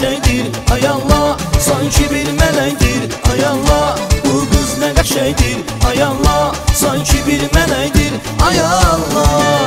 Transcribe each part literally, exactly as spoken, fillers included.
qəşəngdir, ay Allah, sanki bir mələkdir, ay Allah. Bu qız nə qəşəngdir, ay Allah, sanki bir mələkdir, ay Allah.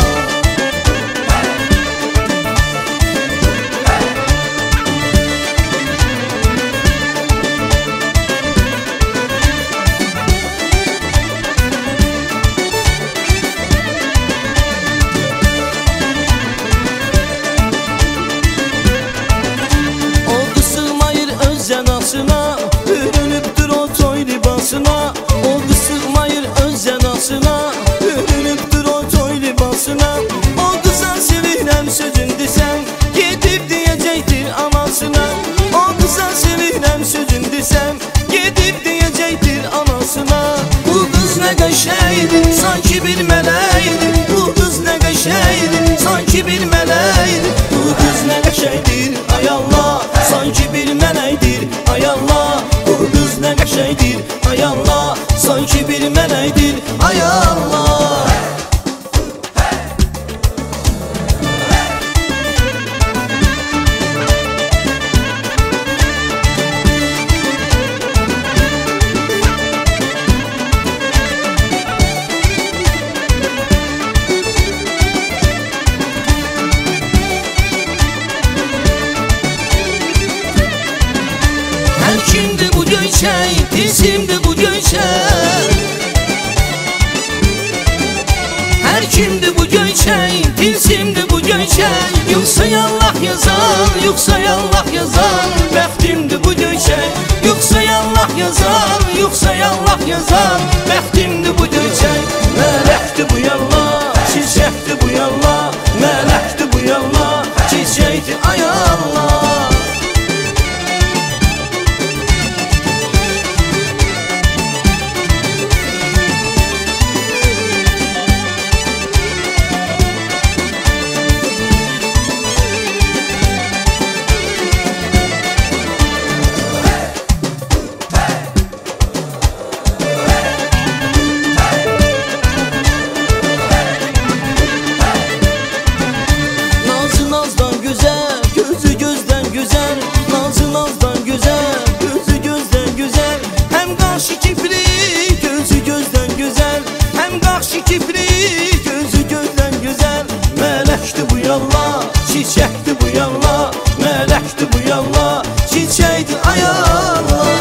Bürünübdür o toy libasına, o qız sığmayır öz cənasına. Bürünübdür o toy libasına, o qıza sevirəm sözün desəm, gedib deyəcəkdir anasına. O qıza sevirəm sözün desəm, gedib deyəcəkdir anasına. Bu qız nə qəşəngdir, sanki bir mələkdir. Bu qız nə qəşəngdir, sanki bir mələkdir. Bu qız nə qəşəngdir, ay Allah, sanki bir mələkdir, ay Allah. Bu qız nə qəşəngdir, ay Allah, sanki bir mələkdir, ay Allah. Hər kimdir bu göyçək, tilsimdir bu göyçək. Hər kimdir bu göyçək, tilsimdir bu göyçək. Yoxsa yallah yazan, yoxsa yallah yazan, bəxtimdir bu göyçək. Yoxsa yallah yazan, yoxsa yallah yazan, bəxtimdir bu göyçək. Mələkdir bu yallah, çiçəkdir bu yallah. Mələkdir bu yallah, çiçəkdir ay Allah. Mələkdir bu yallah, çiçəkdir bu yallah. Mələkdir bu yallah, çiçəkdir ay Allah.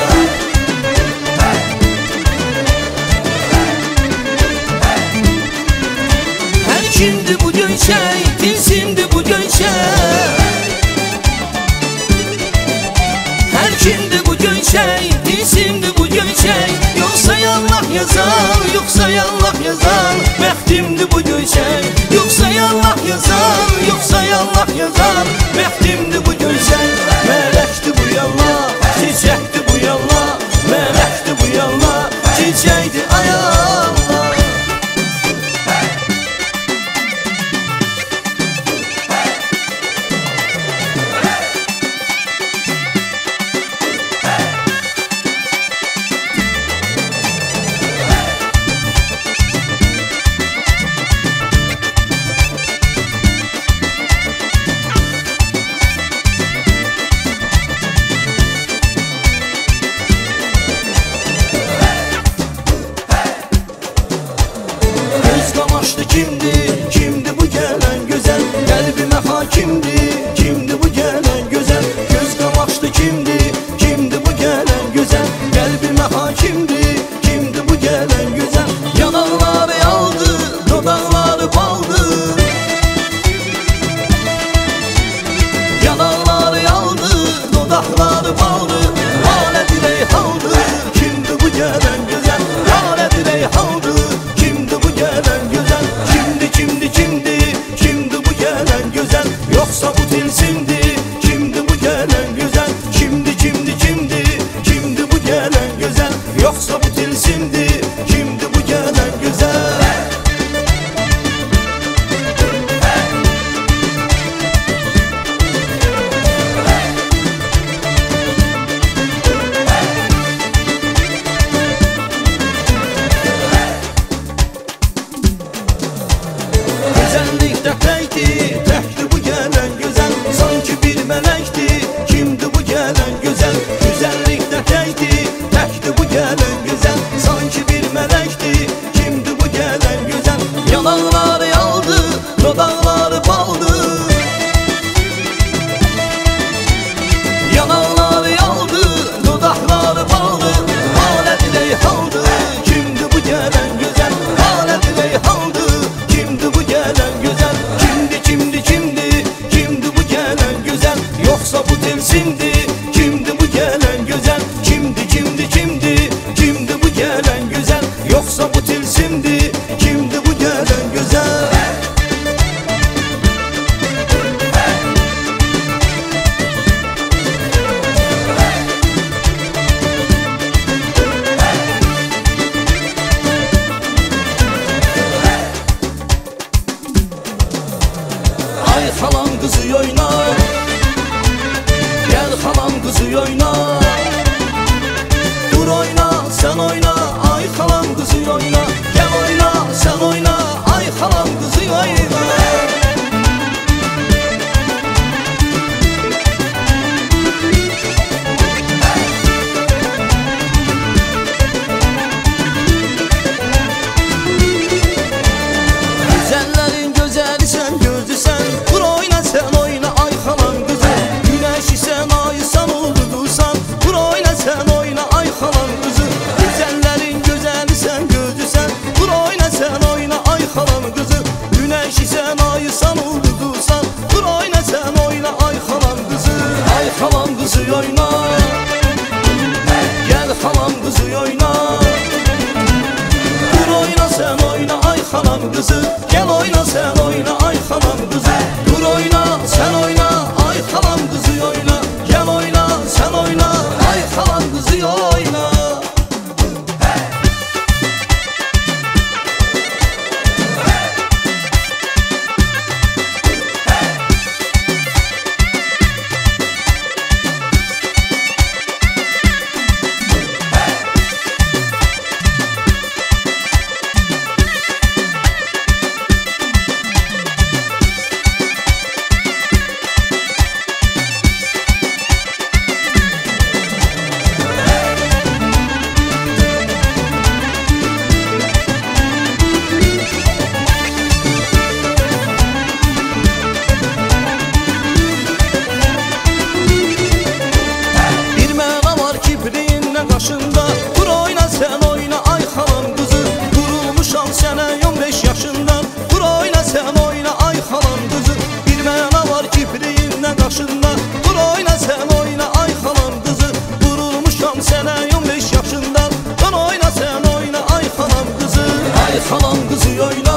Hər kimdir bu göyçək, tilsimdir bu göyçək. Hər kimdir bu göyçək, tilsimdir bu göyçək. Yoxsa yallah yazan, yoxsa yallah yazan, bəxtimdir bu göyçək. Yoxsa yallah yazan, yoxsa yallah yazan, bəxtimdir bu göyçək. Mələkdir bu yallah, çiçəkdir bu yallah. Mələkdir bu yallah, çiçəkdir ay Allah. Kimdir, kimdir bu gələn gözəl, qəlbimə hakimdir. Kimdir bu gələn gözəl, göz qamaşdı kimdir, kimdir bu gələn gözəl, qəlbimə hakimdir. Kimdir bu gələn gözəl, yanaqları yaldı, dodaqları baldı. Yanaqları yaldı, dodaqları baldı. Lalə dilək haldı, kimdir bu gələn gözəl, lalə dilək haldı. Kimdir bu gələn gözəl, kimdir, kimdir, kimdir, kimdir bu gələn gözəl. Yoxsa bu tilsimdir, kimdir bu gələn gözəl, kimdir, dodaqları baldır, yanaqları yaldır, dodaqları baldır. Haləti deyhaldır, kimdir bu gələn gözəl? Haləti deyhaldır, kimdir bu gələn gözəl? Kimdir, kimdir, kimdir, kimdir bu gələn gözəl? Yoxsa bu tilsimdir, kimdir bu gələn gözəl? Kimdir, kimdir, kimdir, kimdir bu gələn gözəl? Yoxsa bu tilsimdir, kimdir bu gələn gözəl? Ay xalam qızı oyna, gel xalam qızı oyna. Dur oyna, sen oyna, ay xalam qızı oyna. Gel oyna, sen oyna, ay xalam qızı oyna. Güzellerin gözeli sen gözlüsen, dur oyna sen oyna, ay xalam qızı. Güneşi sen ayı sen uldursan, dur oyna sen oyna, ay xalam qızı. Güzellerin gözeli sen gözlüsen, dur oyna sen oyna, ay xalam qızı. Güneşi sen ayı sen uldursan, dur oyna sen oyna, ay xalam qızı. Ay xalam qızı oyna, gel xalam qızı oyna. Dur oyna sen oyna, ay xalam qızı. Gel oyna sen oyna, ay xalam qızı. Dur oyna sen oyna, ay xalam qızı oyna. Gel oyna sen oyna, ay xalam qızı oyna. Qaşında, dur oyna sen oyna, ay xalam qızı. Qurulmuşam sənə on beş yaşından, dur oyna sen oyna, ay xalam qızı. Bir məna var kipriyinlə qaşında, dur oyna sen oyna, ay xalam qızı. Qurulmuşam sənə on beş yaşından, dur oyna sen oyna, ay xalam qızı. Ay xalam qızı oyna.